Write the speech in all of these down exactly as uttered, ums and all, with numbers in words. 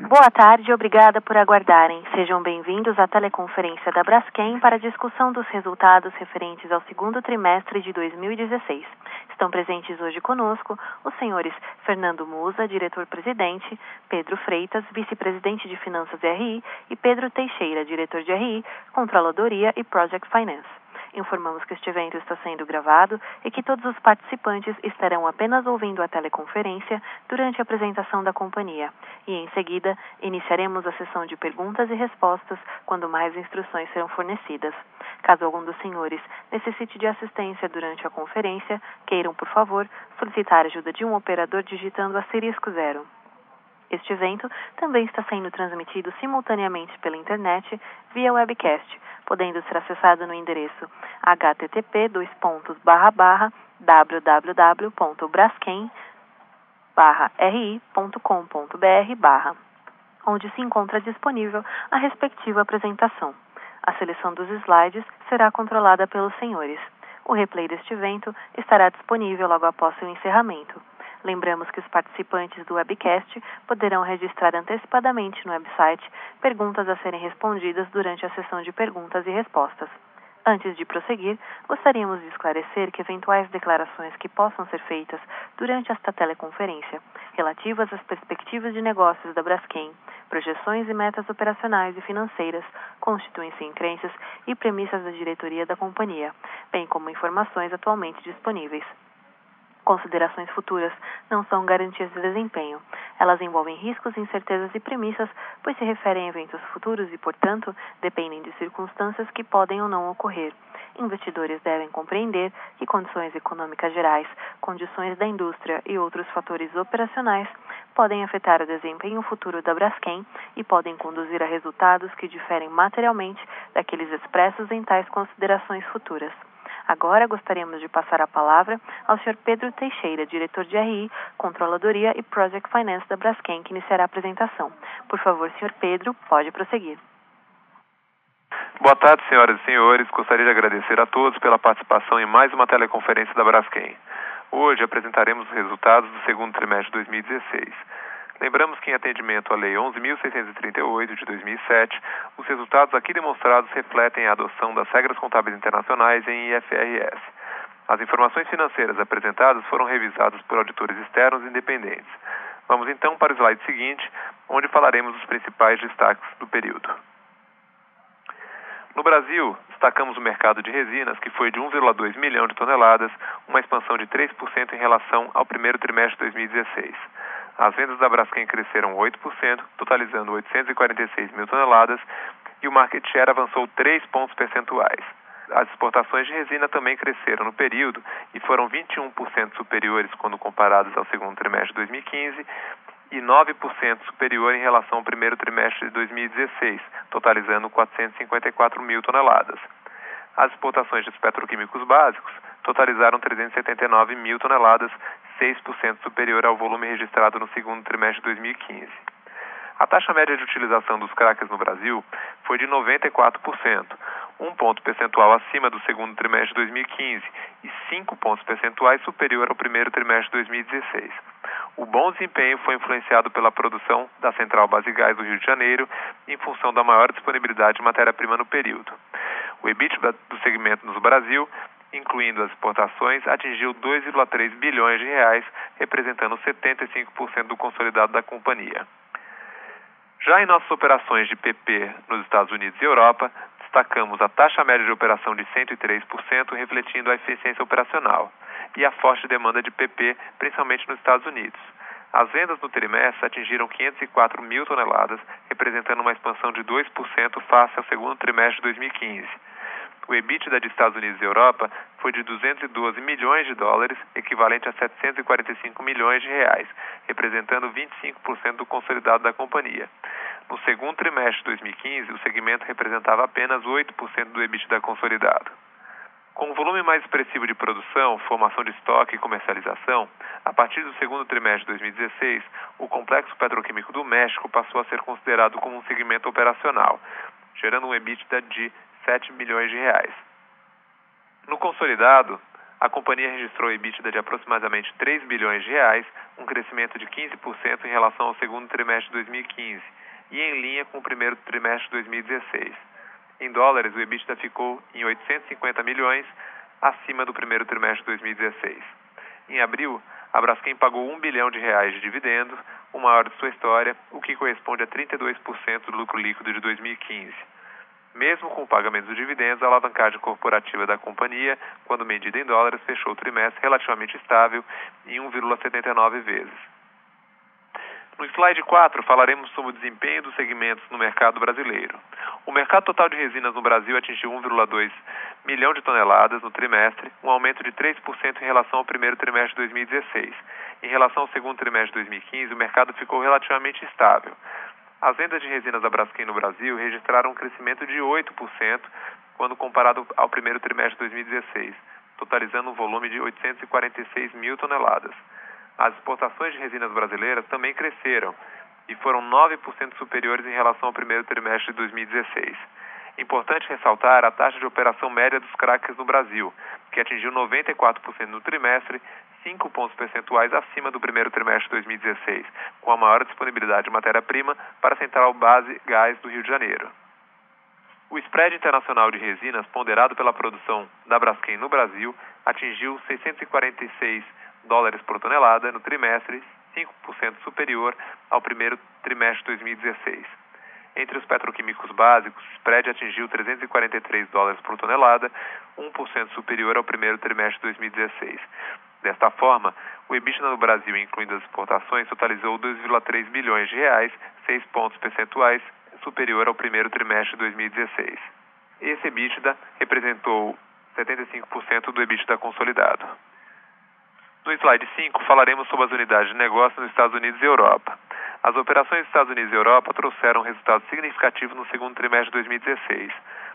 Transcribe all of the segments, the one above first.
Boa tarde e obrigada por aguardarem. Sejam bem-vindos à teleconferência da Braskem para a discussão dos resultados referentes ao segundo trimestre de dois mil e dezesseis. Estão presentes hoje conosco os senhores Fernando Musa, diretor-presidente, Pedro Freitas, vice-presidente de Finanças e R I, e Pedro Teixeira, diretor de R I, Controladoria e Project Finance. Informamos que este evento está sendo gravado e que todos os participantes estarão apenas ouvindo a teleconferência durante a apresentação da companhia. E, em seguida, iniciaremos a sessão de perguntas e respostas quando mais instruções serão fornecidas. Caso algum dos senhores necessite de assistência durante a conferência, queiram, por favor, solicitar a ajuda de um operador digitando asterisco zero. Este evento também está sendo transmitido simultaneamente pela internet via webcast, podendo ser acessado no endereço h t t p dois pontos barra barra w w w ponto braskem barra r i ponto com ponto b r barra, onde se encontra disponível a respectiva apresentação. A seleção dos slides será controlada pelos senhores. O replay deste evento estará disponível logo após seu encerramento. Lembramos que os participantes do webcast poderão registrar antecipadamente no website perguntas a serem respondidas durante a sessão de perguntas e respostas. Antes de prosseguir, gostaríamos de esclarecer que eventuais declarações que possam ser feitas durante esta teleconferência, relativas às perspectivas de negócios da Braskem, projeções e metas operacionais e financeiras, constituem-se em crenças e premissas da diretoria da companhia, bem como informações atualmente disponíveis. Considerações futuras não são garantias de desempenho. Elas envolvem riscos, incertezas e premissas, pois se referem a eventos futuros e, portanto, dependem de circunstâncias que podem ou não ocorrer. Investidores devem compreender que condições econômicas gerais, condições da indústria e outros fatores operacionais podem afetar o desempenho futuro da Braskem e podem conduzir a resultados que diferem materialmente daqueles expressos em tais considerações futuras. Agora gostaríamos de passar a palavra ao senhor Pedro Teixeira, diretor de R I, Controladoria e Project Finance da Braskem, que iniciará a apresentação. Por favor, senhor Pedro, pode prosseguir. Boa tarde, senhoras e senhores. Gostaria de agradecer a todos pela participação em mais uma teleconferência da Braskem. Hoje apresentaremos os resultados do segundo trimestre de dois mil e dezesseis. Lembramos que, em atendimento à Lei onze mil seiscentos e trinta e oito, de dois mil e sete, os resultados aqui demonstrados refletem a adoção das regras contábeis internacionais em I F R S. As informações financeiras apresentadas foram revisadas por auditores externos independentes. Vamos então para o slide seguinte, onde falaremos dos principais destaques do período. No Brasil, destacamos o mercado de resinas, que foi de um vírgula dois milhão de toneladas, uma expansão de três por cento em relação ao primeiro trimestre de dois mil e dezesseis. As vendas da Braskem cresceram oito por cento, totalizando oitocentos e quarenta e seis mil toneladas, e o market share avançou três pontos percentuais. As exportações de resina também cresceram no período e foram vinte e um por cento superiores quando comparadas ao segundo trimestre de dois mil e quinze e nove por cento superior em relação ao primeiro trimestre de dois mil e dezesseis, totalizando quatrocentos e cinquenta e quatro mil toneladas. As exportações de petroquímicos básicos totalizaram trezentos e setenta e nove mil toneladas, seis por cento superior ao volume registrado no segundo trimestre de dois mil e quinze. A taxa média de utilização dos crackers no Brasil foi de noventa e quatro por cento, um ponto percentual acima do segundo trimestre de dois mil e quinze e cinco pontos percentuais superior ao primeiro trimestre de dois mil e dezesseis. O bom desempenho foi influenciado pela produção da Central Basegás do Rio de Janeiro, em função da maior disponibilidade de matéria-prima no período. O EBITDA do segmento no Brasil, incluindo as exportações, atingiu dois vírgula três bilhões de reais, representando setenta e cinco por cento do consolidado da companhia. Já em nossas operações de P P nos Estados Unidos e Europa, destacamos a taxa média de operação de cento e três por cento, refletindo a eficiência operacional, e a forte demanda de P P, principalmente nos Estados Unidos. As vendas no trimestre atingiram quinhentos e quatro mil toneladas, representando uma expansão de dois por cento face ao segundo trimestre de dois mil e quinze. O EBITDA de Estados Unidos e Europa foi de duzentos e doze milhões de dólares, equivalente a setecentos e quarenta e cinco milhões de reais, representando vinte e cinco por cento do consolidado da companhia. No segundo trimestre de dois mil e quinze, o segmento representava apenas oito por cento do EBITDA consolidado. Com um volume mais expressivo de produção, formação de estoque e comercialização, a partir do segundo trimestre de dois mil e dezesseis, o Complexo Petroquímico do México passou a ser considerado como um segmento operacional, gerando um EBITDA de sete milhões de reais. No consolidado, a companhia registrou EBITDA de aproximadamente três bilhões de reais, um crescimento de quinze por cento em relação ao segundo trimestre de dois mil e quinze, e em linha com o primeiro trimestre de dois mil e dezesseis. Em dólares, o EBITDA ficou em oitocentos e cinquenta milhões, acima do primeiro trimestre de dois mil e dezesseis. Em abril, a Braskem pagou um bilhão de reais de dividendos, o maior de sua história, o que corresponde a trinta e dois por cento do lucro líquido de dois mil e quinze. Mesmo com o pagamento dos dividendos, a alavancagem corporativa da companhia, quando medida em dólares, fechou o trimestre relativamente estável em um vírgula setenta e nove vezes. No slide quatro, falaremos sobre o desempenho dos segmentos no mercado brasileiro. O mercado total de resinas no Brasil atingiu um vírgula dois milhão de toneladas no trimestre, um aumento de três por cento em relação ao primeiro trimestre de dois mil e dezesseis. Em relação ao segundo trimestre de dois mil e quinze, o mercado ficou relativamente estável. As vendas de resinas da Braskem no Brasil registraram um crescimento de oito por cento quando comparado ao primeiro trimestre de dois mil e dezesseis, totalizando um volume de oitocentos e quarenta e seis mil toneladas. As exportações de resinas brasileiras também cresceram e foram nove por cento superiores em relação ao primeiro trimestre de dois mil e dezesseis. Importante ressaltar a taxa de operação média dos crackers no Brasil, que atingiu noventa e quatro por cento no trimestre, cinco pontos percentuais acima do primeiro trimestre de dois mil e dezesseis, com a maior disponibilidade de matéria-prima para a Central Base Gás do Rio de Janeiro. O spread internacional de resinas ponderado pela produção da Braskem no Brasil atingiu seiscentos e quarenta e seis dólares por tonelada no trimestre, cinco por cento superior ao primeiro trimestre de dois mil e dezesseis. Entre os petroquímicos básicos, o spread atingiu trezentos e quarenta e três dólares por tonelada, um por cento superior ao primeiro trimestre de dois mil e dezesseis. Desta forma, o EBITDA no Brasil, incluindo as exportações, totalizou dois vírgula três bilhões de reais, seis pontos percentuais superior ao primeiro trimestre de dois mil e dezesseis. Esse EBITDA representou setenta e cinco por cento do EBITDA consolidado. No slide cinco, falaremos sobre as unidades de negócio nos Estados Unidos e Europa. As operações dos Estados Unidos e Europa trouxeram resultados significativos no segundo trimestre de dois mil e dezesseis.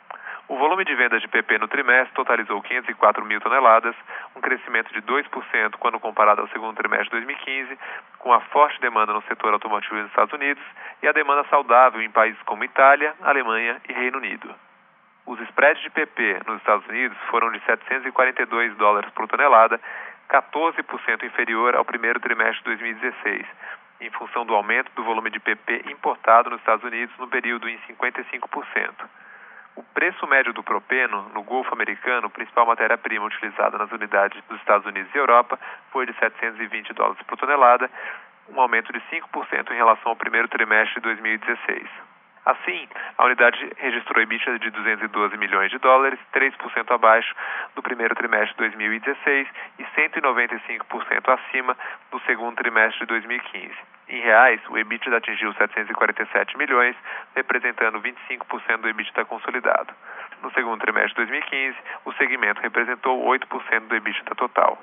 O volume de vendas de P P no trimestre totalizou quinhentos e quatro mil toneladas, um crescimento de dois por cento quando comparado ao segundo trimestre de dois mil e quinze, com a forte demanda no setor automotivo nos Estados Unidos e a demanda saudável em países como Itália, Alemanha e Reino Unido. Os spreads de P P nos Estados Unidos foram de setecentos e quarenta e dois dólares por tonelada, quatorze por cento inferior ao primeiro trimestre de dois mil e dezesseis, em função do aumento do volume de P P importado nos Estados Unidos no período em cinquenta e cinco por cento. O preço médio do propeno no Golfo Americano, principal matéria-prima utilizada nas unidades dos Estados Unidos e Europa, foi de setecentos e vinte dólares por tonelada, um aumento de cinco por cento em relação ao primeiro trimestre de dois mil e dezesseis. Assim, a unidade registrou EBITDA de duzentos e doze milhões de dólares, três por cento abaixo do primeiro trimestre de dois mil e dezesseis e cento e noventa e cinco por cento acima do segundo trimestre de dois mil e quinze. Em reais, o EBITDA atingiu setecentos e quarenta e sete milhões, representando vinte e cinco por cento do EBITDA consolidado. No segundo trimestre de dois mil e quinze, o segmento representou oito por cento do EBITDA total.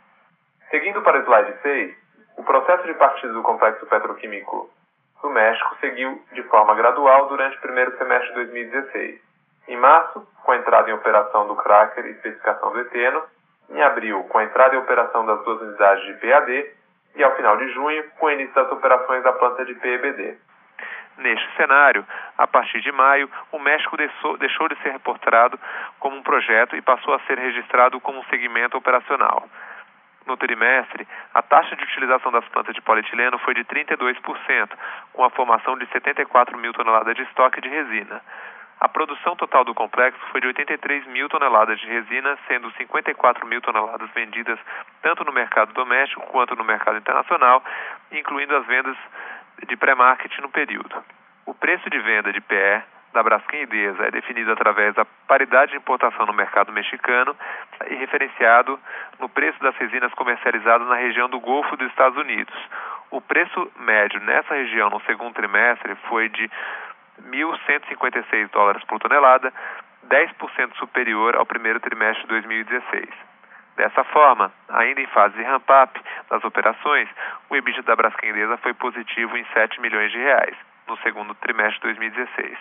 Seguindo para o slide seis, o processo de partida do complexo petroquímico do México seguiu de forma gradual durante o primeiro semestre de dois mil e dezesseis. Em março, com a entrada em operação do cracker e especificação do eteno, em abril, com a entrada em operação das duas unidades de P A D, e ao final de junho, com o início das operações da planta de P E B D. Neste cenário, a partir de maio, o México deixou de ser reportado como um projeto e passou a ser registrado como um segmento operacional. No trimestre, a taxa de utilização das plantas de polietileno foi de trinta e dois por cento, com a formação de setenta e quatro mil toneladas de estoque de resina. A produção total do complexo foi de oitenta e três mil toneladas de resina, sendo cinquenta e quatro mil toneladas vendidas tanto no mercado doméstico quanto no mercado internacional, incluindo as vendas de pré-market no período. O preço de venda de P E da Braskem Idesa é definido através da paridade de importação no mercado mexicano e referenciado no preço das resinas comercializadas na região do Golfo dos Estados Unidos. O preço médio nessa região no segundo trimestre foi de mil cento e cinquenta e seis dólares por tonelada, dez por cento superior ao primeiro trimestre de dois mil e dezesseis. Dessa forma, ainda em fase de ramp-up das operações, o EBITDA da Braskem Idesa foi positivo em sete milhões de reais no segundo trimestre de dois mil e dezesseis.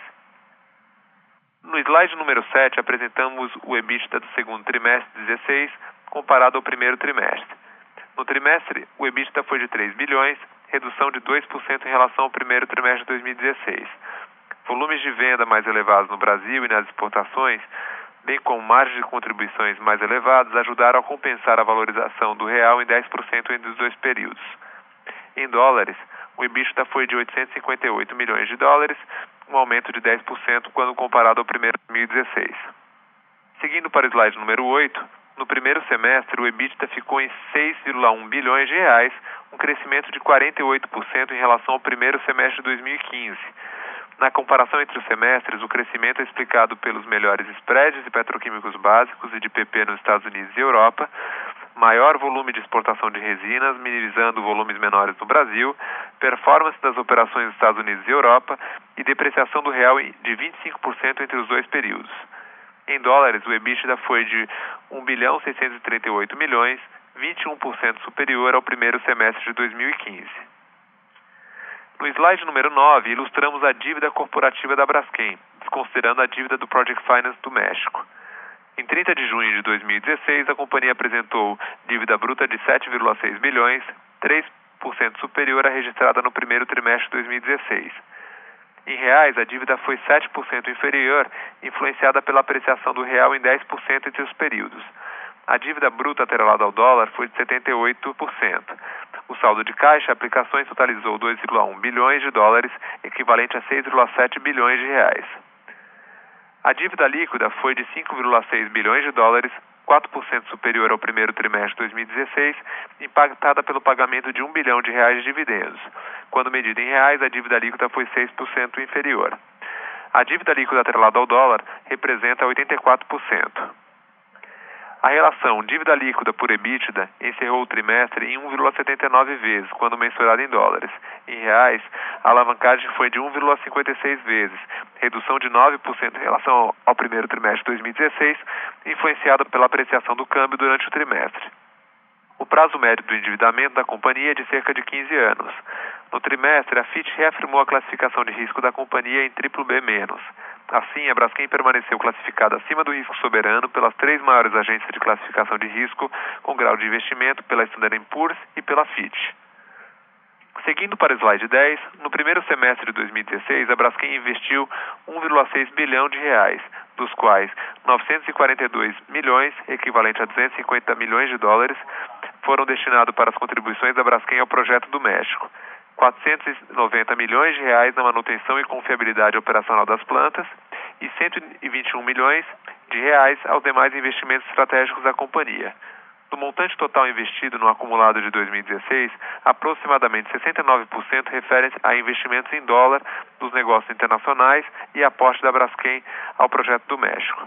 No slide número sete, apresentamos o EBITDA do segundo trimestre de dezesseis comparado ao primeiro trimestre. No trimestre, o EBITDA foi de três bilhões, redução de dois por cento em relação ao primeiro trimestre de dois mil e dezesseis. Volumes de venda mais elevados no Brasil e nas exportações, bem como margens de contribuições mais elevadas, ajudaram a compensar a valorização do real em dez por cento entre os dois períodos. Em dólares, o EBITDA foi de oitocentos e cinquenta e oito milhões de dólares, um aumento de dez por cento quando comparado ao primeiro de dois mil e dezesseis. Seguindo para o slide número oito, no primeiro semestre o EBITDA ficou em seis vírgula um bilhões de reais, um crescimento de quarenta e oito por cento em relação ao primeiro semestre de dois mil e quinze. Na comparação entre os semestres, o crescimento é explicado pelos melhores spreads de petroquímicos básicos e de P P nos Estados Unidos e Europa, maior volume de exportação de resinas, minimizando volumes menores no Brasil, performance das operações nos Estados Unidos e Europa e depreciação do real de vinte e cinco por cento entre os dois períodos. Em dólares, o EBITDA foi de um bilhão seiscentos e trinta e oito milhões, vinte e um por cento superior ao primeiro semestre de dois mil e quinze. No slide número nove, ilustramos a dívida corporativa da Braskem, desconsiderando a dívida do Project Finance do México. Em trinta de junho de dois mil e dezesseis, a companhia apresentou dívida bruta de sete vírgula seis bilhões, três por cento superior à registrada no primeiro trimestre de dois mil e dezesseis. Em reais, a dívida foi sete por cento inferior, influenciada pela apreciação do real em dez por cento entre os períodos. A dívida bruta atrelada ao dólar foi de setenta e oito por cento. O saldo de caixa e aplicações totalizou dois vírgula um bilhões de dólares, equivalente a seis vírgula sete bilhões de reais. A dívida líquida foi de cinco vírgula seis bilhões de dólares, quatro por cento superior ao primeiro trimestre de dois mil e dezesseis, impactada pelo pagamento de um bilhão de reais de dividendos. Quando medida em reais, a dívida líquida foi seis por cento inferior. A dívida líquida atrelada ao dólar representa oitenta e quatro por cento. A relação dívida líquida por EBITDA encerrou o trimestre em um vírgula setenta e nove vezes, quando mensurada em dólares. Em reais, a alavancagem foi de um vírgula cinquenta e seis vezes, redução de nove por cento em relação ao primeiro trimestre de dois mil e dezesseis, influenciada pela apreciação do câmbio durante o trimestre. O prazo médio do endividamento da companhia é de cerca de quinze anos. No trimestre, a Fitch reafirmou a classificação de risco da companhia em triplo B menos. Assim, a Braskem permaneceu classificada acima do risco soberano pelas três maiores agências de classificação de risco com grau de investimento, pela Standard and Poor's e pela Fitch. Seguindo para o slide dez, no primeiro semestre de dois mil e dezesseis, a Braskem investiu um vírgula seis bilhão de reais, dos quais novecentos e quarenta e dois milhões, equivalente a duzentos e cinquenta milhões de dólares, foram destinados para as contribuições da Braskem ao projeto do México. quatrocentos e noventa milhões de reais na manutenção e confiabilidade operacional das plantas e cento e vinte e um milhões de reais aos demais investimentos estratégicos da companhia. Do montante total investido no acumulado de dois mil e dezesseis, aproximadamente sessenta e nove por cento refere a investimentos em dólar dos negócios internacionais e aporte da Braskem ao projeto do México.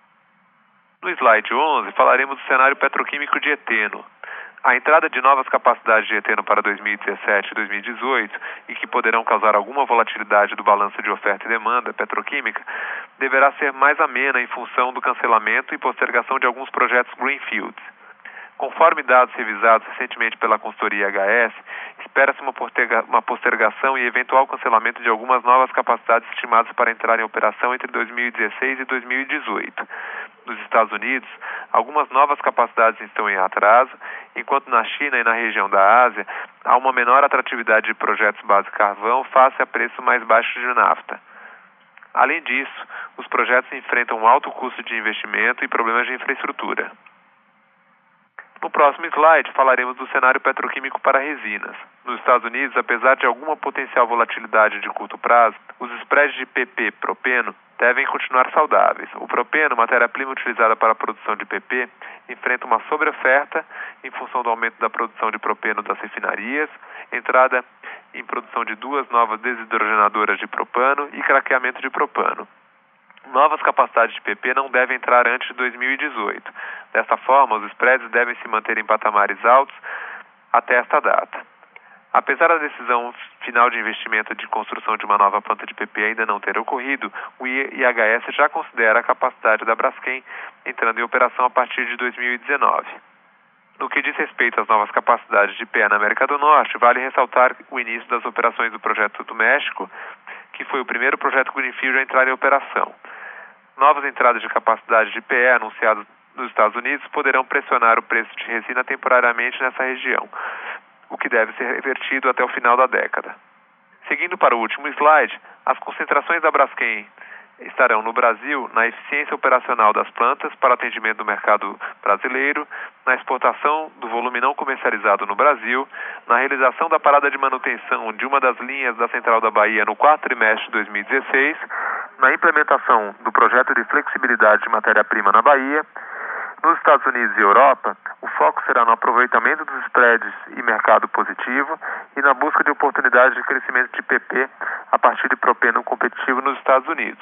No slide onze, falaremos do cenário petroquímico de eteno. A entrada de novas capacidades de eteno para dois mil e dezessete e dois mil e dezoito, e que poderão causar alguma volatilidade do balanço de oferta e demanda petroquímica, deverá ser mais amena em função do cancelamento e postergação de alguns projetos Greenfields. Conforme dados revisados recentemente pela consultoria H S, espera-se uma, uma postergação e eventual cancelamento de algumas novas capacidades estimadas para entrar em operação entre dois mil e dezesseis e dois mil e dezoito. Nos Estados Unidos, algumas novas capacidades estão em atraso, enquanto na China e na região da Ásia há uma menor atratividade de projetos base carvão face a preço mais baixo de nafta. Além disso, os projetos enfrentam um alto custo de investimento e problemas de infraestrutura. No próximo slide, falaremos do cenário petroquímico para resinas. Nos Estados Unidos, apesar de alguma potencial volatilidade de curto prazo, os spreads de P P propeno devem continuar saudáveis. O propeno, matéria-prima utilizada para a produção de P P, enfrenta uma sobreoferta em função do aumento da produção de propeno das refinarias, entrada em produção de duas novas desidrogenadoras de propano e craqueamento de propano. Novas capacidades de P P não devem entrar antes de dois mil e dezoito. Desta forma, os spreads devem se manter em patamares altos até esta data. Apesar da decisão final de investimento de construção de uma nova planta de P P ainda não ter ocorrido, o I H S já considera a capacidade da Braskem entrando em operação a partir de dois mil e dezenove. No que diz respeito às novas capacidades de P E na América do Norte, vale ressaltar o início das operações do projeto do México, que foi o primeiro projeto Greenfield a entrar em operação. Novas entradas de capacidade de P E anunciadas nos Estados Unidos poderão pressionar o preço de resina temporariamente nessa região, o que deve ser revertido até o final da década. Seguindo para o último slide, as concentrações da Braskem estarão no Brasil na eficiência operacional das plantas para atendimento do mercado brasileiro, na exportação do volume não comercializado no Brasil, na realização da parada de manutenção de uma das linhas da Central da Bahia no quarto trimestre de dois mil e dezesseis, na implementação do projeto de flexibilidade de matéria-prima na Bahia. Nos Estados Unidos e Europa, o foco será no aproveitamento dos spreads e mercado positivo e na busca de oportunidades de crescimento de P P a partir de propeno competitivo nos Estados Unidos.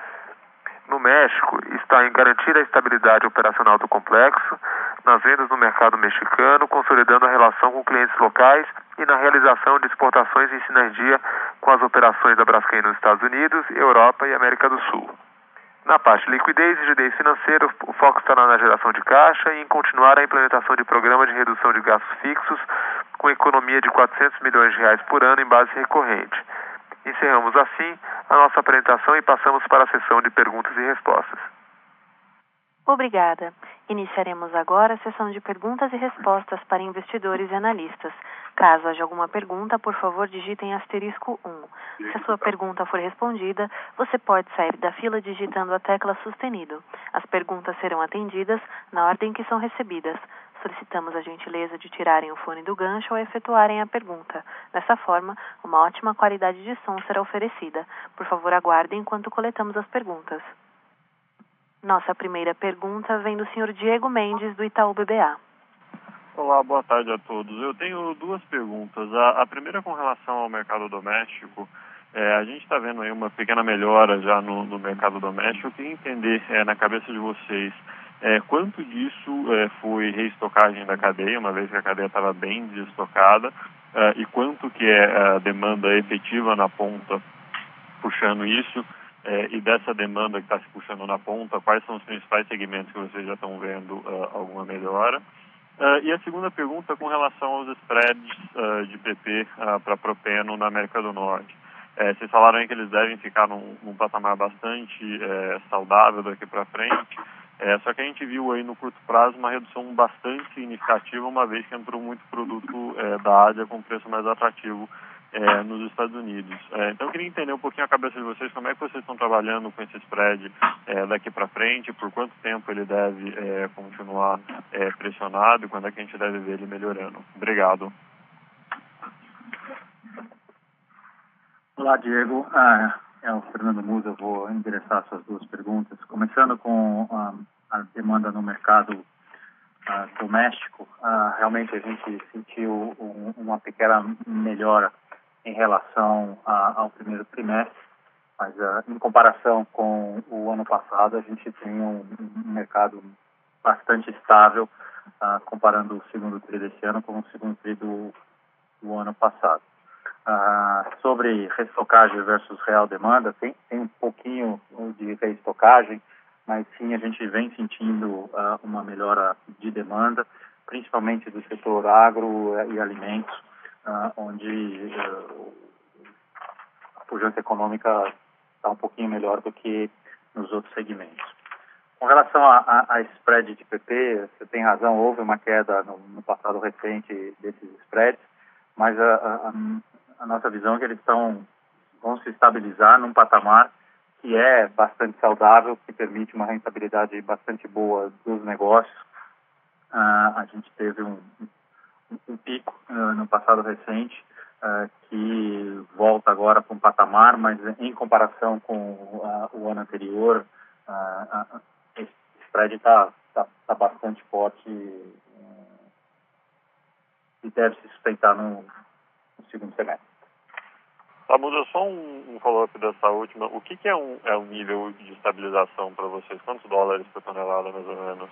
No México, está em garantir a estabilidade operacional do complexo, nas vendas no mercado mexicano, consolidando a relação com clientes locais e na realização de exportações em sinergia com as operações da Braskem nos Estados Unidos, Europa e América do Sul. Na parte de liquidez e rigidez financeira, o foco estará na geração de caixa e em continuar a implementação de programa de redução de gastos fixos com economia de quatrocentos milhões de reais por ano em base recorrente. Encerramos assim a nossa apresentação e passamos para a sessão de perguntas e respostas. Obrigada. Iniciaremos agora a sessão de perguntas e respostas para investidores e analistas. Caso haja alguma pergunta, por favor, digitem asterisco um. Se a sua pergunta for respondida, você pode sair da fila digitando a tecla sustenido. As perguntas serão atendidas na ordem que são recebidas. Solicitamos a gentileza de tirarem o fone do gancho ao efetuarem a pergunta. Dessa forma, uma ótima qualidade de som será oferecida. Por favor, aguardem enquanto coletamos as perguntas. Nossa primeira pergunta vem do senhor Diego Mendes, do Itaú B B A. Olá, boa tarde a todos. Eu tenho duas perguntas. A, a primeira com relação ao mercado doméstico. É, a gente está vendo aí uma pequena melhora já no, no mercado doméstico. Eu queria entender é, na cabeça de vocês é, quanto disso é, foi reestocagem da cadeia, uma vez que a cadeia estava bem desestocada, é, e quanto que é a demanda efetiva na ponta puxando isso. É, e dessa demanda que está se puxando na ponta, quais são os principais segmentos que vocês já estão vendo uh, alguma melhora? Uh, e a segunda pergunta com relação aos spreads uh, de P P uh, para propeno na América do Norte. É, vocês falaram aí que eles devem ficar num, num patamar bastante é, saudável daqui para frente, é, só que a gente viu aí no curto prazo uma redução bastante significativa, uma vez que entrou muito produto é, da Ásia com preço mais atrativo É, nos Estados Unidos. É, então eu queria entender um pouquinho a cabeça de vocês, como é que vocês estão trabalhando com esse spread é, daqui para frente, por quanto tempo ele deve é, continuar é, pressionado e quando é que a gente deve ver ele melhorando. Obrigado. Olá, Diego. Ah, é o Fernando Musa. Eu vou endereçar suas duas perguntas. Começando com ah, a demanda no mercado ah, doméstico, ah, realmente a gente sentiu um, uma pequena melhora em relação a, ao primeiro trimestre, mas uh, em comparação com o ano passado, a gente tem um, um mercado bastante estável, uh, comparando o segundo tri desse ano com o segundo tri do, do ano passado. Uh, sobre reestocagem versus real demanda, tem, tem um pouquinho de reestocagem, mas sim a gente vem sentindo uh, uma melhora de demanda, principalmente do setor agro e alimentos, Uh, onde uh, a pujança econômica está um pouquinho melhor do que nos outros segmentos. Com relação a, a, a spread de P P, você tem razão, houve uma queda no, no passado recente desses spreads, mas a, a, a nossa visão é que eles estão, vão se estabilizar num patamar que é bastante saudável, que permite uma rentabilidade bastante boa dos negócios. Uh, a gente teve um um pico uh, no passado recente, uh, que volta agora para um patamar, mas em comparação com uh, o ano anterior, uh, uh, esse spread está tá, tá bastante forte uh, e deve se sustentar no, no segundo semestre. Tá, Muda, só um, um follow-up dessa última. O que, que é, um, é um nível de estabilização para vocês? Quantos dólares por tonelada, mais ou menos?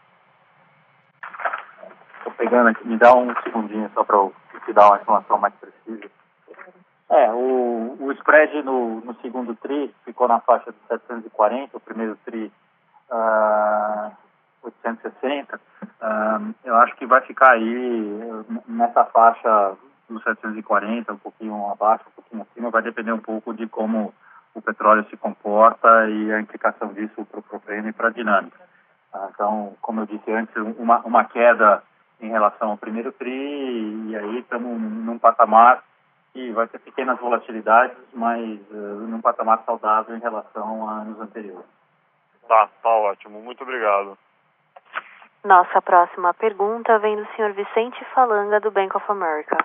Estou pegando aqui, me dá um segundinho só para eu te dar uma informação mais precisa. É, o, o spread no, no segundo tri ficou na faixa de setecentos e quarenta, o primeiro tri uh, oitocentos e sessenta. Uh, eu acho que vai ficar aí nessa faixa dos setecentos e quarenta, um pouquinho abaixo, um pouquinho acima, vai depender um pouco de como o petróleo se comporta e a implicação disso para o propeno e para a dinâmica. Uh, então, como eu disse antes, uma, uma queda em relação ao primeiro tri, e aí estamos num patamar que vai ter pequenas volatilidades, mas uh, num patamar saudável em relação a anos anteriores. Tá, tá ótimo. Muito obrigado. Nossa próxima pergunta vem do senhor Vicente Falanga, do Bank of America.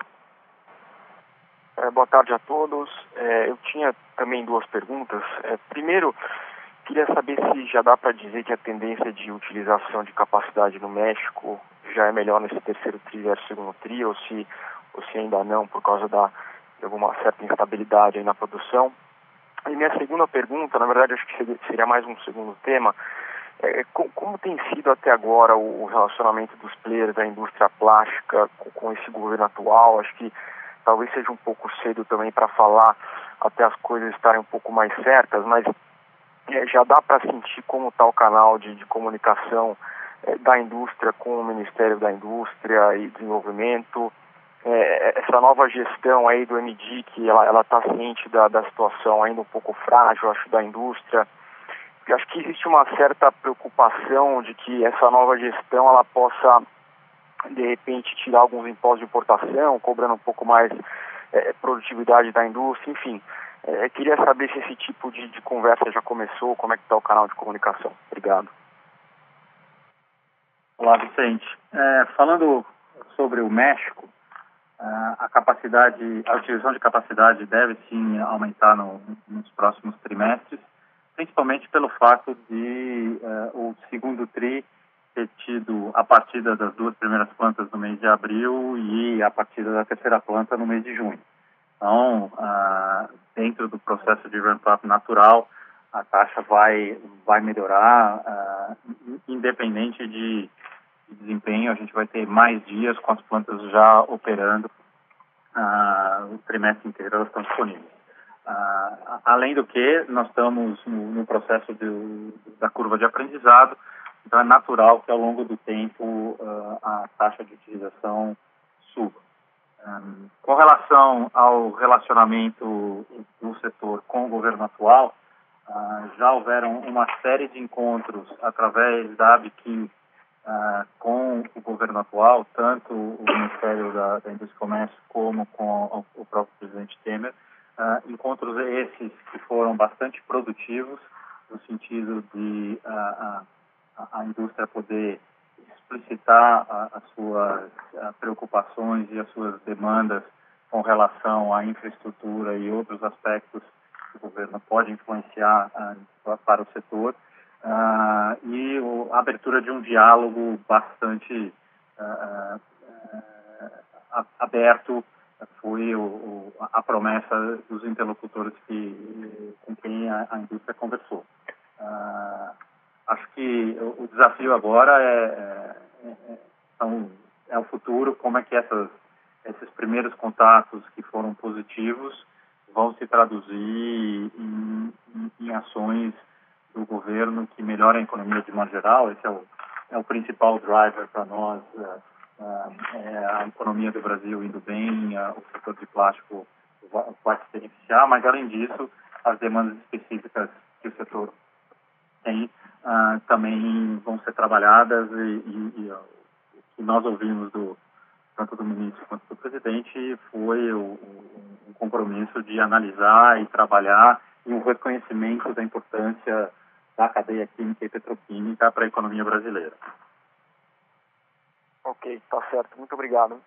É, boa tarde a todos. É, eu tinha também duas perguntas. É, primeiro, queria saber se já dá para dizer que a tendência de utilização de capacidade no México já é melhor nesse terceiro tri versus segundo tri, ou se, ou se ainda não, por causa da, de alguma certa instabilidade aí na produção. E minha segunda pergunta, na verdade, acho que seria, seria mais um segundo tema, é como, como tem sido até agora o, o relacionamento dos players da indústria plástica com, com esse governo atual. Acho que talvez seja um pouco cedo também para falar até as coisas estarem um pouco mais certas, mas é, já dá para sentir como está o canal de, de comunicação é, da indústria com o Ministério da Indústria e Desenvolvimento. É, essa nova gestão aí do M D I C, ela está ciente da, da situação ainda um pouco frágil, acho, da indústria. Eu acho que existe uma certa preocupação de que essa nova gestão ela possa, de repente, tirar alguns impostos de importação, cobrando um pouco mais é, produtividade da indústria, enfim. É, queria saber se esse tipo de, de conversa já começou, como é que está o canal de comunicação. Obrigado. Olá, Vicente. É, falando sobre o México, a capacidade, a utilização de capacidade deve sim aumentar no, nos próximos trimestres, principalmente pelo fato de uh, o segundo tri ter tido a partida das duas primeiras plantas no mês de abril e a partida da terceira planta no mês de junho. Então, uh, dentro do processo de ramp-up natural, a taxa vai, vai melhorar, uh, independente de desempenho. A gente vai ter mais dias com as plantas já operando, uh, o trimestre inteiro elas estão disponíveis. Uh, além do que, nós estamos no, no processo de, da curva de aprendizado, então é natural que ao longo do tempo uh, a taxa de utilização suba. Um, com relação ao relacionamento do setor com o governo atual, uh, já houveram uma série de encontros através da A B Q I Uh, com o governo atual, tanto o Ministério da, da Indústria e Comércio como com o, o próprio presidente Temer, uh, encontros esses que foram bastante produtivos, no sentido de uh, a, a indústria poder explicitar uh, as suas uh, preocupações e as suas demandas com relação à infraestrutura e outros aspectos que o governo pode influenciar uh, para o setor. Uh, e o, a abertura de um diálogo bastante uh, uh, aberto foi o, o, a promessa dos interlocutores que, com quem a, a indústria conversou. Uh, acho que o, o desafio agora é, é, é, são, é o futuro, como é que essas, esses primeiros contatos que foram positivos vão se traduzir em, em, em ações do governo que melhora a economia de modo geral. Esse é o, é o principal driver para nós, uh, uh, é a economia do Brasil indo bem, uh, o setor de plástico vai, vai se beneficiar, mas além disso, as demandas específicas que o setor tem uh, também vão ser trabalhadas, e, e, e uh, o que nós ouvimos do, tanto do ministro quanto do presidente foi o, o, o compromisso de analisar e trabalhar e um reconhecimento da importância da cadeia química e petroquímica para a economia brasileira. Ok, tá certo. Muito obrigado.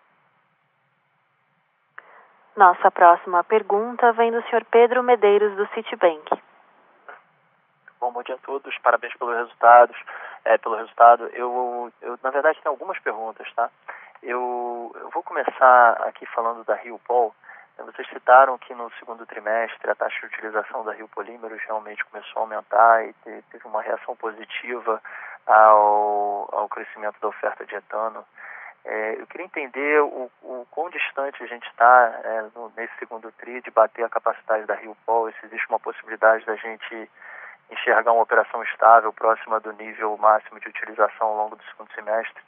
Nossa próxima pergunta vem do senhor Pedro Medeiros, do Citibank. Bom, bom dia a todos. Parabéns pelos resultados. É, pelo resultado. Eu, eu, na verdade, tenho algumas perguntas, tá? Eu, eu vou começar aqui falando da Rio Pol. Vocês citaram que no segundo trimestre a taxa de utilização da Rio Polímeros realmente começou a aumentar e teve uma reação positiva ao, ao crescimento da oferta de etano. É, eu queria entender o, o quão distante a gente está é, no, nesse segundo tri de bater a capacidade da Rio Pol, e se existe uma possibilidade da gente enxergar uma operação estável próxima do nível máximo de utilização ao longo do segundo semestre.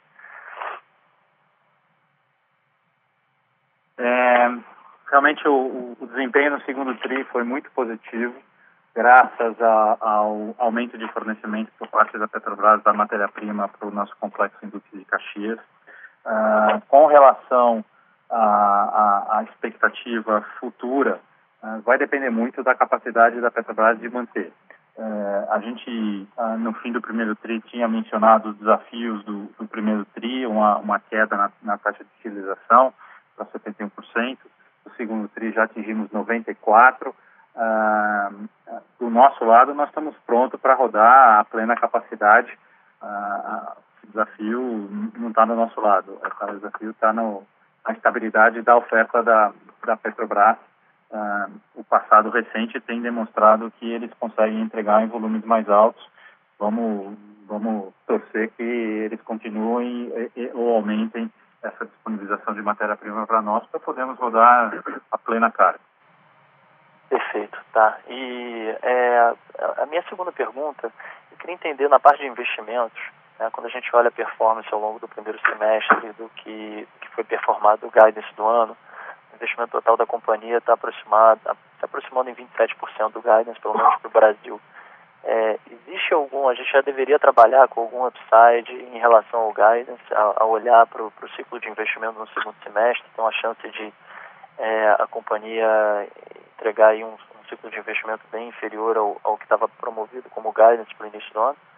É... Realmente o, o desempenho no segundo tri foi muito positivo, graças a, ao aumento de fornecimento por parte da Petrobras da matéria-prima para o nosso complexo indústria de Caxias. Uh, com relação a, a, a expectativa futura uh, vai depender muito da capacidade da Petrobras de manter. Uh, a gente, uh, no fim do primeiro tri, tinha mencionado os desafios do, do primeiro tri, uma, uma queda na, na taxa de utilização para setenta e um por cento. No segundo tri já atingimos noventa e quatro por cento. Uh, do nosso lado, nós estamos prontos para rodar a plena capacidade. Uh, o desafio não está no nosso lado. O desafio está na estabilidade da oferta da, da Petrobras. Uh, o passado recente tem demonstrado que eles conseguem entregar em volumes mais altos. Vamos, vamos torcer que eles continuem e, e, ou aumentem essa disponibilização de matéria-prima para nós, para podermos rodar a plena carga. Perfeito, tá. E é, a minha segunda pergunta, eu queria entender na parte de investimentos, né, quando a gente olha a performance ao longo do primeiro semestre do que, que foi performado o guidance do ano, o investimento total da companhia está aproximado, se aproximando em vinte e sete por cento do guidance, pelo menos para o Brasil. É, existe algum, a gente já deveria trabalhar com algum upside em relação ao guidance, a, a olhar para o ciclo de investimento no segundo semestre, tem uma chance de é, a companhia entregar aí um, um ciclo de investimento bem inferior ao, ao que estava promovido como guidance para o início do ano?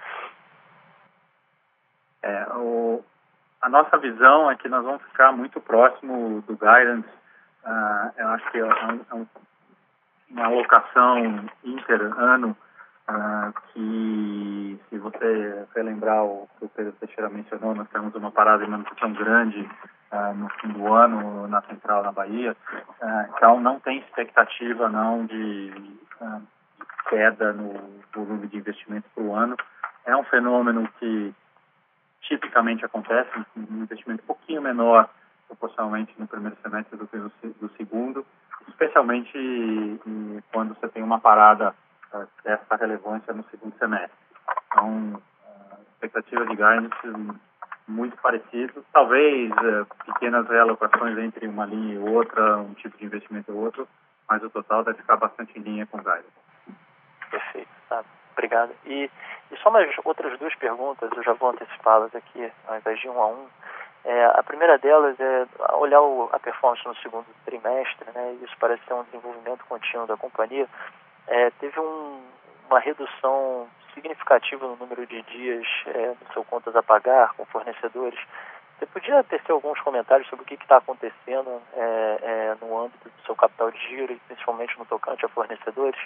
É, o, a nossa visão é que nós vamos ficar muito próximo do guidance. Uh, eu acho que é, um, é um, uma alocação inter-ano uh, que, se você relembrar o que o Pedro Teixeira mencionou, nós temos uma parada de manutenção grande Uh, no fim do ano, na Central, na Bahia. Uh, então, não tem expectativa não de, uh, de queda no volume de investimento para o ano. É um fenômeno que tipicamente acontece, um investimento um pouquinho menor proporcionalmente no primeiro semestre do que no do segundo, especialmente em, quando você tem uma parada uh, dessa relevância no segundo semestre. Então, a uh, expectativa de guidance muito parecido, talvez uh, pequenas realocações entre uma linha e outra, um tipo de investimento e outro, mas o total deve ficar bastante em linha com o guidance. Perfeito, tá. Obrigado. E, e só mais outras duas perguntas, eu já vou antecipá-las aqui, ao invés de um a um. É, a primeira delas é olhar o, a performance no segundo trimestre, né, e isso parece ser um desenvolvimento contínuo da companhia. É, teve um, uma redução significativa no número de dias é, no seu contas a pagar com fornecedores. Você podia tecer alguns comentários sobre o que está acontecendo é, é, no âmbito do seu capital de giro e principalmente no tocante a fornecedores?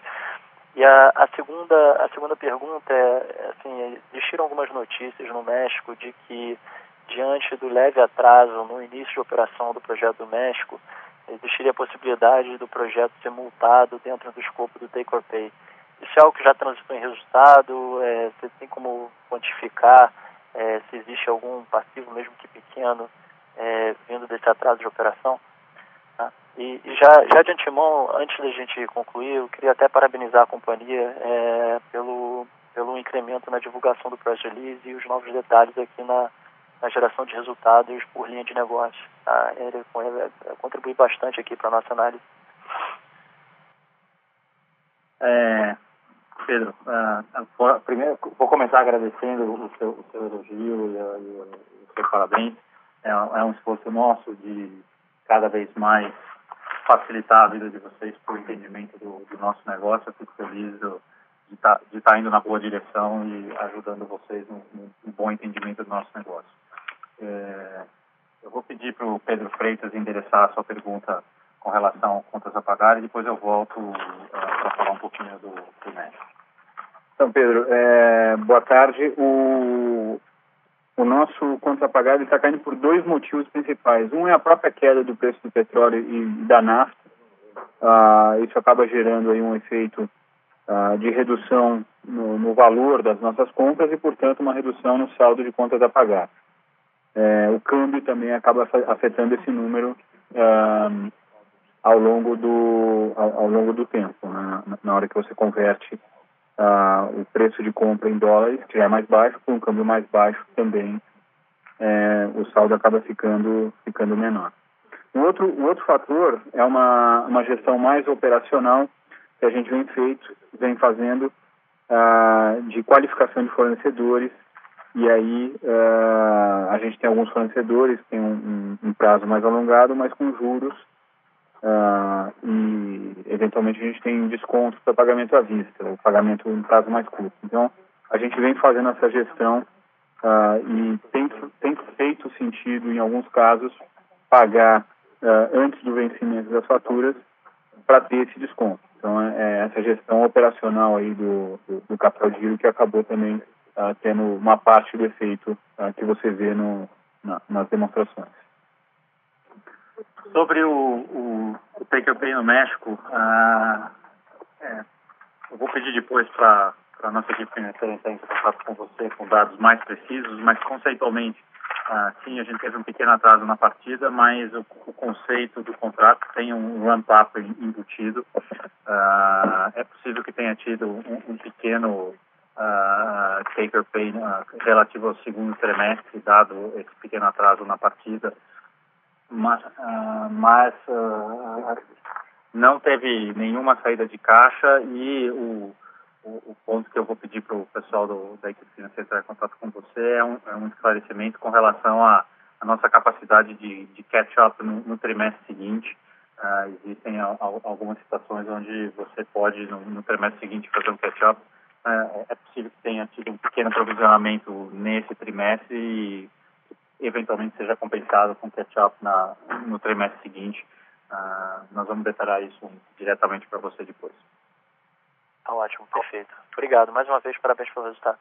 E a, a, segunda, a segunda pergunta é, assim, existiram algumas notícias no México de que, diante do leve atraso no início de operação do projeto do México, existiria a possibilidade do projeto ser multado dentro do escopo do take or pay. Isso é algo que já transitou em resultado? É, você tem como quantificar é, se existe algum passivo, mesmo que pequeno, é, vindo desse atraso de operação? Tá? E, e já, já de antemão, antes da gente concluir, eu queria até parabenizar a companhia é, pelo, pelo incremento na divulgação do press release e os novos detalhes aqui na, na geração de resultados por linha de negócio. Tá? Ele, ele contribui bastante aqui para a nossa análise. É... Pedro, uh, primeiro vou começar agradecendo o seu, o seu elogio e, e o seu parabéns. É, é um esforço nosso de cada vez mais facilitar a vida de vocês por o entendimento do, do nosso negócio. Eu fico feliz do, de estar tá, tá indo na boa direção e ajudando vocês no, no, no bom entendimento do nosso negócio. É, eu vou pedir para o Pedro Freitas endereçar a sua pergunta com relação a contas a pagar e depois eu volto uh, para falar um pouquinho do, do México. Então, Pedro, é, boa tarde. O, o nosso contas a pagar está caindo por dois motivos principais. Um é a própria queda do preço do petróleo e da nafta. Uh, isso acaba gerando aí um efeito uh, de redução no, no valor das nossas compras e, portanto, uma redução no saldo de contas a pagar. É, o câmbio também acaba afetando esse número uh, ao longo do, ao, ao longo do tempo, né? na, na hora que você converte uh, o preço de compra em dólares, que já é mais baixo, com um câmbio mais baixo também, é, o saldo acaba ficando, ficando menor. O outro, o outro fator é uma, uma gestão mais operacional que a gente vem, feito, vem fazendo uh, de qualificação de fornecedores e aí uh, a gente tem alguns fornecedores que têm um, um, um prazo mais alongado, mas com juros, uh, e eventualmente a gente tem descontos para pagamento à vista, o pagamento em prazo mais curto. Então, a gente vem fazendo essa gestão uh, e tem, tem feito sentido, em alguns casos, pagar uh, antes do vencimento das faturas para ter esse desconto. Então, é essa gestão operacional aí do, do, do capital de giro que acabou também uh, tendo uma parte do efeito uh, que você vê no, na, nas demonstrações. Sobre o, o, o take-or-pay no México, uh, é, eu vou pedir depois para a nossa equipe financeira entrar em contato com você com dados mais precisos, mas conceitualmente, uh, sim, a gente teve um pequeno atraso na partida, mas o, o conceito do contrato tem um ramp-up embutido. Uh, é possível que tenha tido um, um pequeno uh, take-or-pay uh, relativo ao segundo trimestre, dado esse pequeno atraso na partida, mas, uh, mas uh, não teve nenhuma saída de caixa e o, o, o ponto que eu vou pedir para o pessoal do, da equipe financeira entrar em contato com você é um, é um esclarecimento com relação à nossa capacidade de, de catch-up no, no trimestre seguinte. Uh, existem a, a, algumas situações onde você pode, no, no trimestre seguinte, fazer um catch-up. Uh, é possível que tenha tido um pequeno provisionamento nesse trimestre e eventualmente seja compensado com catch-up na, no trimestre seguinte. Uh, nós vamos detalhar isso diretamente para você depois. Tá ótimo, perfeito. Obrigado. Mais uma vez, parabéns pelo resultado.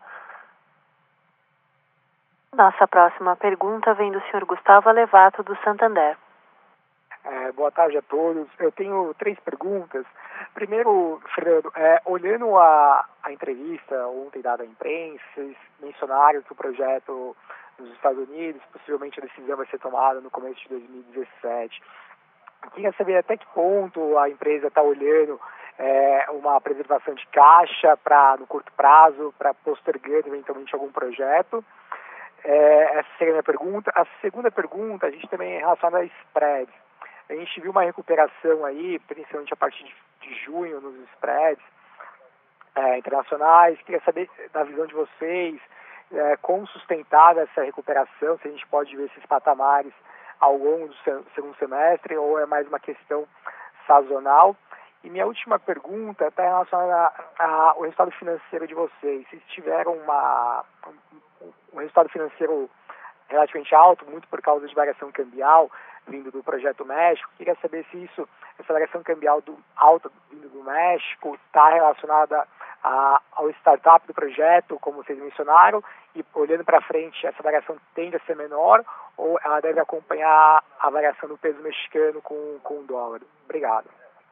Nossa próxima pergunta vem do senhor Gustavo Alevato, do Santander. É, boa tarde a todos. Eu tenho três perguntas. Primeiro, Fernando, é, olhando a, a entrevista ontem dada à imprensa, vocês mencionaram que o projeto nos Estados Unidos, possivelmente a decisão vai ser tomada no começo de dois mil e dezessete. Eu queria saber até que ponto a empresa está olhando é, uma preservação de caixa para no curto prazo, para postergando eventualmente algum projeto. É, essa seria a minha pergunta. A segunda pergunta, a gente também é relacionada a spreads. A gente viu uma recuperação aí, principalmente a partir de, de junho, nos spreads é, internacionais. Queria saber, da visão de vocês, é, como sustentada essa recuperação, se a gente pode ver esses patamares ao longo do se, segundo semestre, ou é mais uma questão sazonal. E minha última pergunta está relacionada ao resultado financeiro de vocês. Vocês tiveram uma, um, um resultado financeiro relativamente alto, muito por causa de variação cambial, vindo do Projeto México. Queria saber se isso, essa variação cambial do, alta vindo do México está relacionada a, ao startup do projeto, como vocês mencionaram, e olhando para frente, essa variação tende a ser menor, ou ela deve acompanhar a variação do peso mexicano com, com o dólar? Obrigado.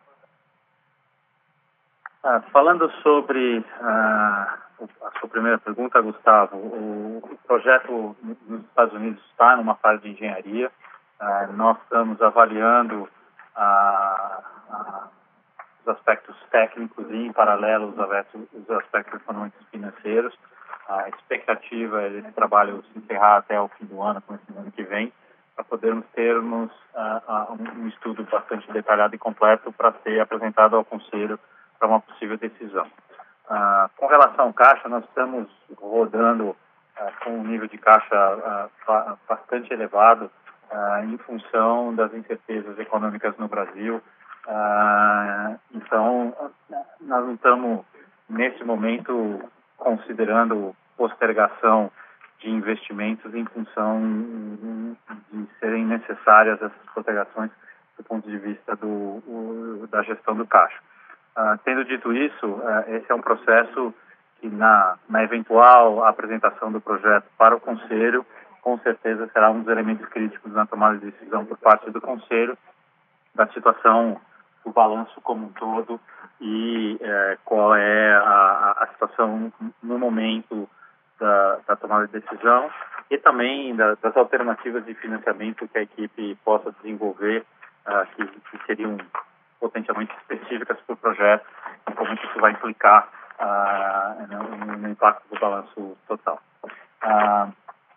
Ah, falando sobre ah, a sua primeira pergunta, Gustavo, o, o projeto nos Estados Unidos está numa fase de engenharia. Ah, nós estamos avaliando ah, ah, os aspectos técnicos e, em paralelo, os, os aspectos econômicos e financeiros. A expectativa é esse trabalho se encerrar até o fim do ano, começo do ano que vem, para podermos termos ah, ah, um estudo bastante detalhado e completo para ser apresentado ao Conselho para uma possível decisão. Ah, com relação ao caixa, nós estamos rodando ah, com um nível de caixa ah, bastante elevado ah, em função das incertezas econômicas no Brasil. Ah, então, nós não estamos, nesse momento, considerando postergação de investimentos em função de serem necessárias essas postergações do ponto de vista do, o, da gestão do caixa. Uh, tendo dito isso, uh, esse é um processo que, na, na eventual apresentação do projeto para o Conselho, com certeza será um dos elementos críticos na tomada de decisão por parte do Conselho, da situação do balanço como um todo e uh, qual é a, a situação no momento da, da tomada de decisão e também da, das alternativas de financiamento que a equipe possa desenvolver, uh, que, que seriam potencialmente específicas para o projeto e como isso vai implicar uh, no, no impacto do balanço total. Uh,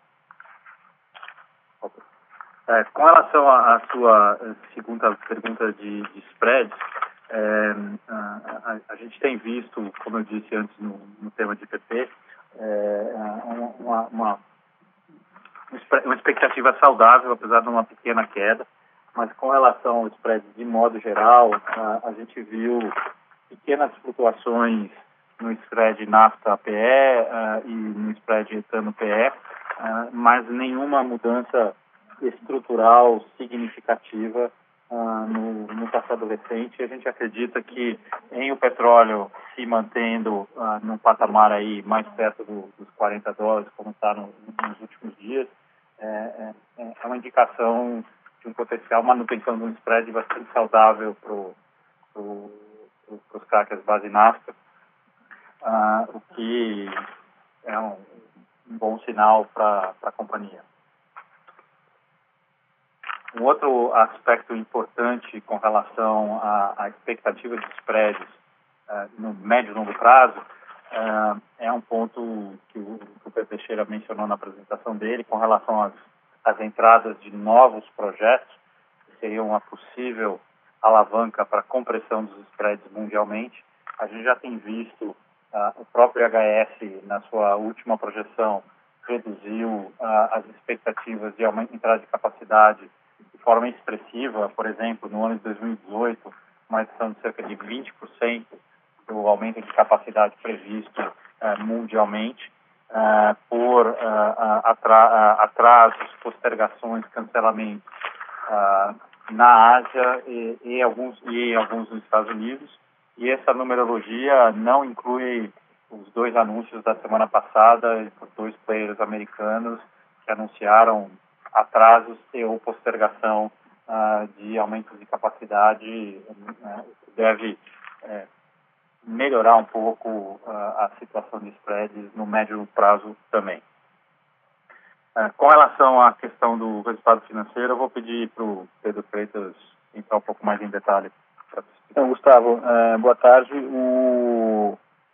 é, com relação à sua segunda pergunta de, de spreads, é, a, a, a gente tem visto, como eu disse antes no, no tema de P P, é, uma, uma, uma expectativa saudável, apesar de uma pequena queda, mas com relação ao spread de modo geral, a, a gente viu pequenas flutuações no spread nafta-P E uh, e no spread etano-P E, uh, mas nenhuma mudança estrutural significativa uh, no, no passado recente. A gente acredita que em o petróleo se mantendo uh, num patamar aí mais perto do, dos quarenta dólares, como está no, nos últimos dias, é, é, é uma indicação de um potencial manutenção de um spread bastante saudável para pro, pro, os crackers base nafta, uh, o que é um, um bom sinal para a companhia. Um outro aspecto importante com relação à, à expectativa de spreads uh, no médio e longo prazo uh, é um ponto que o, que o Pedro Teixeira mencionou na apresentação dele com relação às, às entradas de novos projetos, que seriam uma possível alavanca para a compressão dos spreads mundialmente. A gente já tem visto uh, o próprio H S, na sua última projeção, reduziu uh, as expectativas de aumento, entrada de capacidade de forma expressiva. Por exemplo, no ano de dois mil e dezoito, uma redução de cerca de vinte por cento do aumento de capacidade previsto uh, mundialmente, uh, por uh, atra atrasos, postergações, cancelamentos uh, na Ásia e, e, alguns, e alguns nos Estados Unidos. E essa numerologia não inclui os dois anúncios da semana passada por dois players americanos que anunciaram atrasos e ou postergação uh, de aumentos de capacidade, uh, deve uh, melhorar um pouco uh, a situação de spreads no médio prazo também. Uh, com relação à questão do resultado financeiro, eu vou pedir para o Pedro Freitas entrar um pouco mais em detalhe. Então, Gustavo, uh, boa tarde. O...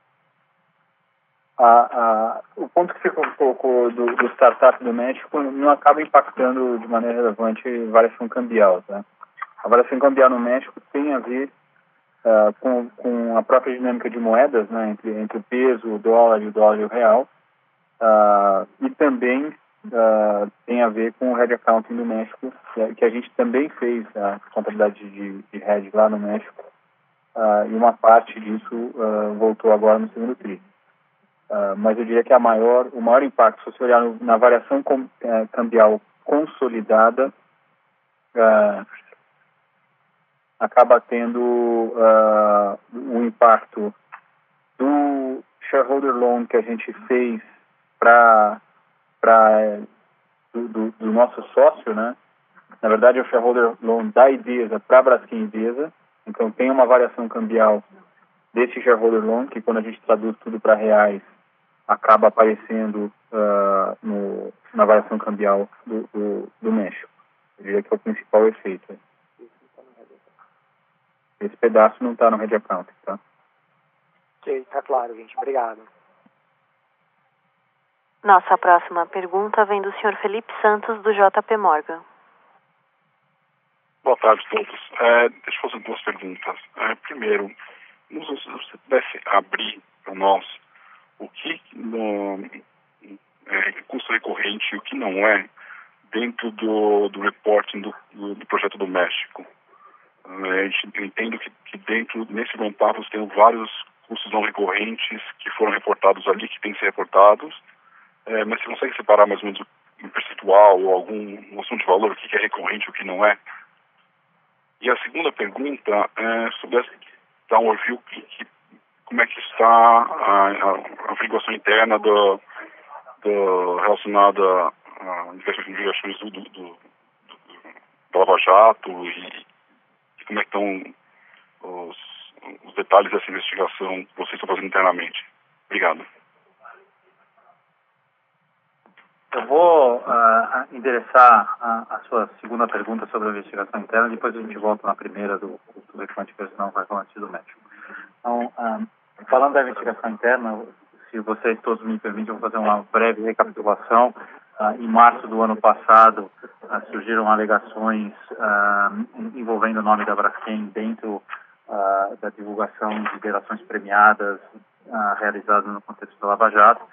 A, a, o ponto que você colocou do, do startup do México não acaba impactando de maneira relevante a variação cambial. Tá? A variação cambial no México tem a ver uh, com, com a própria dinâmica de moedas, né, entre, entre o peso, o dólar e o dólar e o real, uh, e também uh, tem a ver com o hedge accounting do México, que, que a gente também fez a contabilidade de, de hedge lá no México, uh, e uma parte disso uh, voltou agora no segundo tri. Uh, mas eu diria que a maior, o maior impacto, se você olhar no, na variação com, uh, cambial consolidada, uh, acaba tendo uh, o impacto do shareholder loan que a gente fez para do, do, do nosso sócio, né? Na verdade é o shareholder loan da Idesa para a Braskem Idesa, então tem uma variação cambial desse shareholder loan, que quando a gente traduz tudo para reais, acaba aparecendo uh, no, na variação cambial do, do, do México. Eu diria que é o principal efeito. Esse pedaço não está no hedge account, tá? Ok, está claro, gente. Obrigado. Nossa próxima pergunta vem do senhor Felipe Santos, do J P Morgan. Boa tarde a todos. É, deixa eu fazer duas perguntas. É, primeiro, se você pudesse abrir para nós o que no, é custo recorrente e o que não é dentro do, do reporting do, do, do projeto do México. É, a gente entende que, que dentro, nesse loan tem vários custos não recorrentes que foram reportados ali, que têm que ser reportados, é, mas você consegue separar mais ou menos um percentual ou algum assunto de valor, o que é recorrente e o que não é? E a segunda pergunta é sobre dar um overview que, que como é que está a, a averiguação interna do, do, relacionada a investigações do, do, do, do, do Lava Jato e, e como é que estão os, os detalhes dessa investigação que vocês estão fazendo internamente. Obrigado. Eu vou uh, endereçar a, a sua segunda pergunta sobre a investigação interna, depois a gente volta na primeira do custo recorrente personal recorrente do México. Então, um, falando da investigação interna, se vocês todos me permitem, eu vou fazer uma breve recapitulação. Uh, em março do ano passado, uh, surgiram alegações uh, envolvendo o nome da Braskem dentro uh, da divulgação de delações premiadas uh, realizadas no contexto da Lava Jato.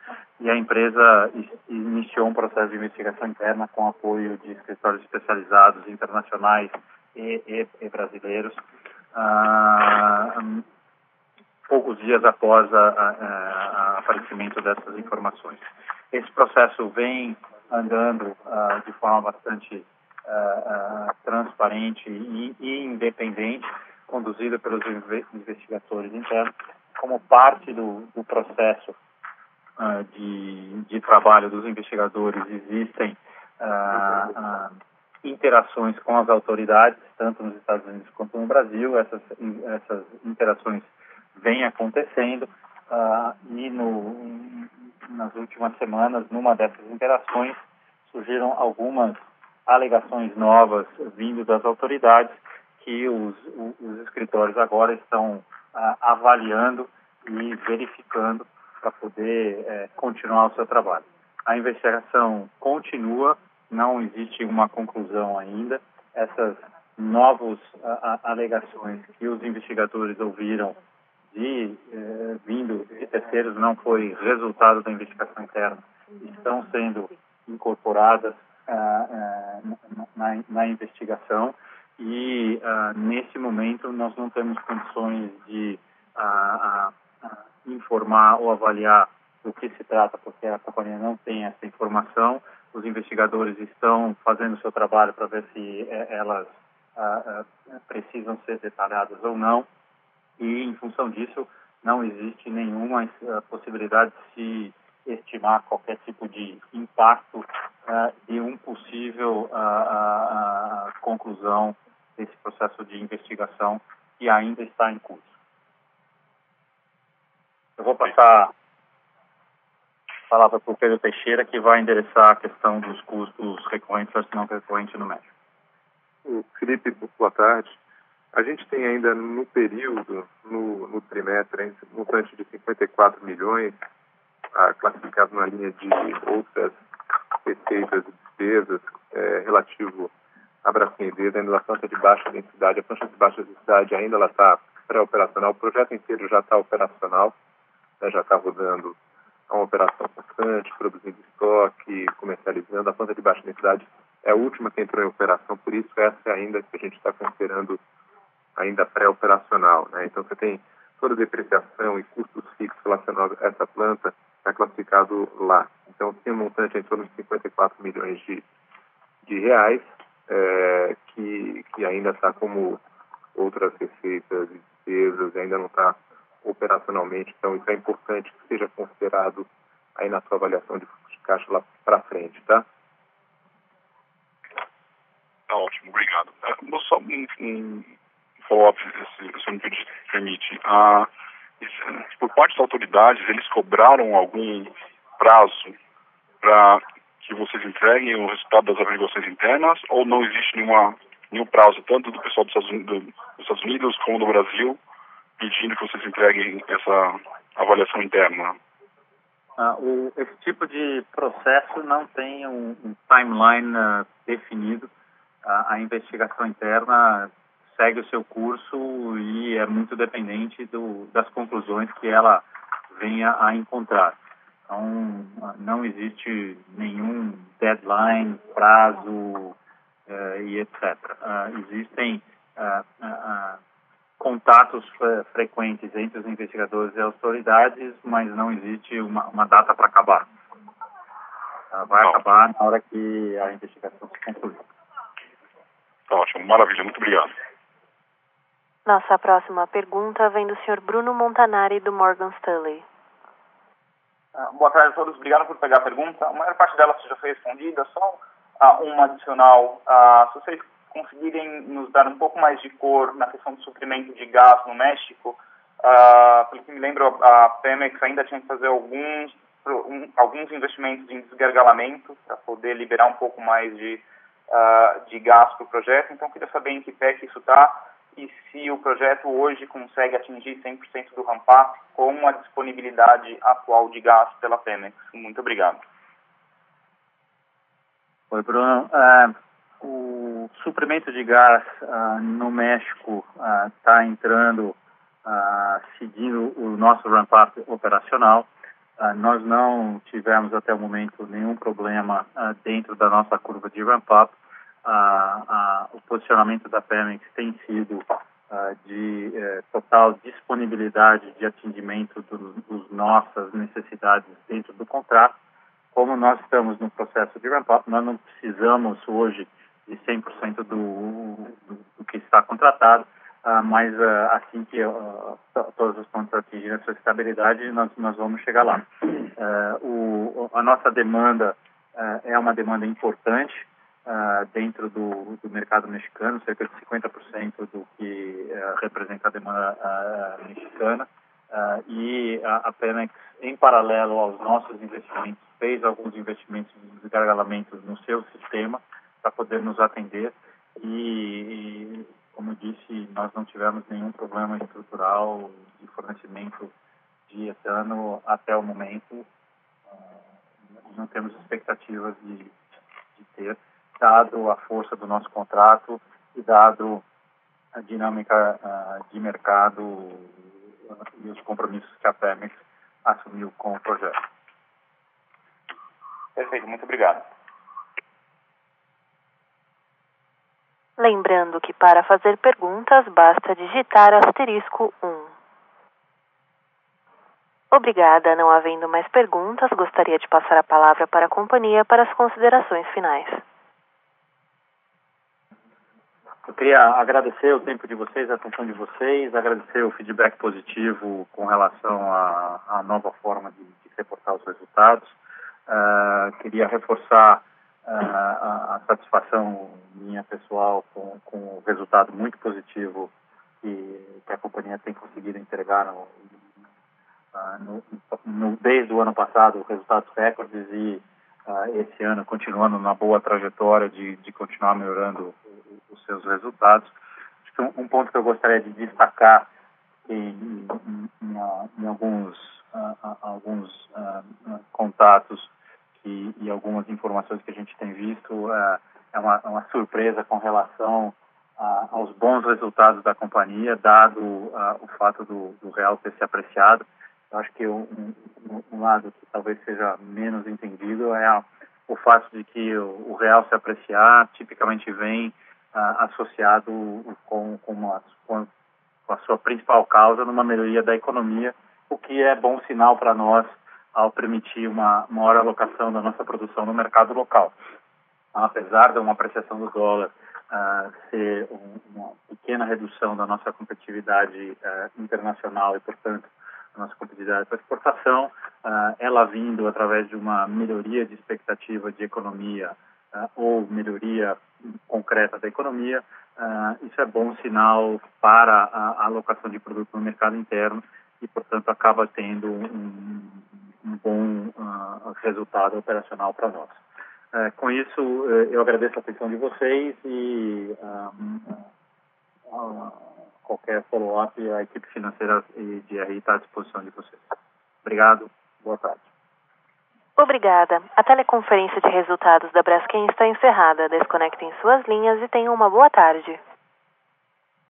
e a empresa iniciou um processo de investigação interna com apoio de escritórios especializados internacionais e, e, e brasileiros, ah, poucos dias após o aparecimento dessas informações. Esse processo vem andando ah, de forma bastante ah, ah, transparente e, e independente, conduzido pelos investigadores internos, como parte do, do processo uh, de, de trabalho dos investigadores. Existem uh, uh, interações com as autoridades, tanto nos Estados Unidos quanto no Brasil. Essas, essas interações vêm acontecendo uh, e no, nas últimas semanas, numa dessas interações, surgiram algumas alegações novas vindo das autoridades que os, os escritórios agora estão uh, avaliando e verificando para poder uh, continuar o seu trabalho. A investigação continua, não existe uma conclusão ainda. Essas novas uh, alegações que os investigadores ouviram de, uh, vindo de terceiros não foi resultado da investigação interna, estão sendo incorporadas uh, uh, na, na investigação. E, uh, nesse momento, nós não temos condições de uh, uh, uh, informar ou avaliar do que se trata, porque a companhia não tem essa informação. Os investigadores estão fazendo o seu trabalho para ver se uh, elas uh, uh, precisam ser detalhadas ou não. E, em função disso, não existe nenhuma uh, possibilidade de se estimar qualquer tipo de impacto uh, de um possível uh, uh, uh, conclusão desse processo de investigação que ainda está em curso. Eu vou passar a palavra para o Pedro Teixeira, que vai endereçar a questão dos custos recorrentes versus não recorrentes no México. O Felipe, boa tarde. A gente tem ainda no período, no, no trimestre, um montante de cinquenta e quatro milhões, ah, classificado na linha de outras receitas e despesas, é, relativo a Braskem Idesa, ainda na planta de baixa densidade. A planta de baixa densidade ainda ela está pré-operacional, o projeto inteiro já está operacional, né, já está rodando a uma operação constante, produzindo estoque, comercializando. A planta de baixa densidade é a última que entrou em operação, por isso essa é ainda que a gente está considerando ainda pré-operacional, né? Então você tem toda a depreciação e custos fixos relacionados a essa planta, está classificado lá. Então tem um montante em torno de cinquenta e quatro milhões de, de reais, é, que, que ainda está como outras receitas e despesas, e ainda não está operacionalmente. Então isso é importante que seja considerado aí na sua avaliação de fluxo de caixa lá para frente, tá? Tá ótimo, obrigado. Uh, só um, um follow-up, se, se me permite. Uh, esse, por parte das autoridades, eles cobraram algum prazo para que vocês entreguem o resultado das averiguações internas, ou não existe nenhuma, nenhum prazo, tanto do pessoal dos Estados Unidos, dos Estados Unidos como do Brasil, pedindo que vocês entreguem essa avaliação interna? Ah, o, esse tipo de processo não tem um, um timeline uh, definido. A, a investigação interna segue o seu curso e é muito dependente do, das conclusões que ela venha a encontrar. Então, não existe nenhum deadline, prazo uh, e etcétera. Uh, existem uh, uh, uh, contatos uh, frequentes entre os investigadores e as autoridades, mas não existe uma, uma data para acabar. Uh, vai Não. acabar na hora que a investigação se concluir. Tá ótimo, maravilha, muito obrigado. Nossa próxima pergunta vem do senhor Bruno Montanari, do Morgan Stanley. Uh, boa tarde a todos, obrigado por pegar a pergunta. A maior parte dela já foi respondida, só uh, uma adicional. Uh, se vocês conseguirem nos dar um pouco mais de cor na questão do suprimento de gás no México, uh, pelo que me lembro, a Pemex ainda tinha que fazer alguns, um, alguns investimentos em desgargalamento para poder liberar um pouco mais de, uh, de gás para o projeto. Então, eu queria saber em que pé que isso está e se o projeto hoje consegue atingir cem por cento do ramp-up com a disponibilidade atual de gás pela Pemex. Muito obrigado. Oi, Bruno. Uh, o suprimento de gás uh, no México está uh, entrando, uh, seguindo o nosso ramp-up operacional. Uh, nós não tivemos até o momento nenhum problema uh, dentro da nossa curva de ramp-up. Uh, uh, o posicionamento da Pemex tem sido uh, de uh, total disponibilidade de atendimento das nossas necessidades dentro do contrato. Como nós estamos no processo de ramp-up, nós não precisamos hoje de cem por cento do, do, do que está contratado, uh, mas uh, assim que uh, todos os pontos atingirem a sua estabilidade, nós, nós vamos chegar lá. Uh, o, a nossa demanda uh, é uma demanda importante uh, dentro do, do mercado mexicano, cerca de cinquenta por cento do que uh, representa a demanda uh, mexicana. Uh, e a, a Pemex, em paralelo aos nossos investimentos, fez alguns investimentos de desgargalamentos no seu sistema para poder nos atender e, e, como disse, nós não tivemos nenhum problema estrutural de fornecimento de etano até o momento. Uh, não temos expectativas de, de ter, dado a força do nosso contrato e dado a dinâmica uh, de mercado e os compromissos que a Pemex assumiu com o projeto. Perfeito, muito obrigado. Lembrando que para fazer perguntas basta digitar asterisco um. Obrigada, não havendo mais perguntas, gostaria de passar a palavra para a companhia para as considerações finais. Eu queria agradecer o tempo de vocês, a atenção de vocês, agradecer o feedback positivo com relação à, à nova forma de, de reportar os resultados. Uh, queria reforçar uh, a, a satisfação minha pessoal com, com o resultado muito positivo que, que a companhia tem conseguido entregar no, uh, no, no, desde o ano passado, resultados recordes e uh, esse ano continuando na boa trajetória de, de continuar melhorando os seus resultados. Acho que um, um ponto que eu gostaria de destacar em, em, em, em alguns, uh, alguns uh, contatos que, e algumas informações que a gente tem visto uh, é uma, uma surpresa com relação uh, aos bons resultados da companhia, dado uh, o fato do, do real ter se apreciado. Eu acho que um, um, um lado que talvez seja menos entendido é a, o fato de que o, o real se apreciar tipicamente vem Uh, associado com, com, uma, com a sua principal causa numa melhoria da economia, o que é bom sinal para nós ao permitir uma maior alocação da nossa produção no mercado local. Apesar de uma apreciação do dólar uh, ser um, uma pequena redução da nossa competitividade uh, internacional e, portanto, a nossa competitividade para exportação, uh, ela vindo através de uma melhoria de expectativa de economia uh, ou melhoria concreta da economia, uh, isso é bom sinal para a, a alocação de produto no mercado interno e, portanto, acaba tendo um, um bom uh, resultado operacional para nós. Uh, com isso, uh, eu agradeço a atenção de vocês e uh, uh, uh, qualquer follow-up, a equipe financeira e de R I está à disposição de vocês. Obrigado, boa tarde. Obrigada. A teleconferência de resultados da Braskem está encerrada. Desconectem suas linhas e tenham uma boa tarde.